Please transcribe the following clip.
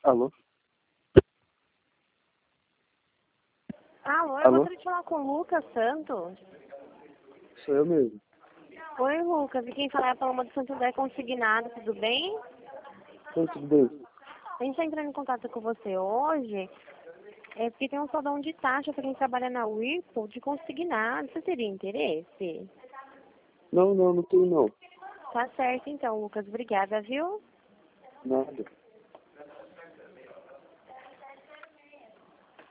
Alô? Alô, eu Alô? gostaria de falar com o Lucas Santos. Sou eu mesmo. Oi, Lucas. E quem fala é a Paloma do Santo André Consignado, tudo bem? Tudo bem? A gente está entrando em contato com você hoje porque tem um soldão de taxa para quem trabalha na Whirlpool de consignado. Você teria interesse? Não tenho não. Tá certo então, Lucas. Obrigada, viu? Nada.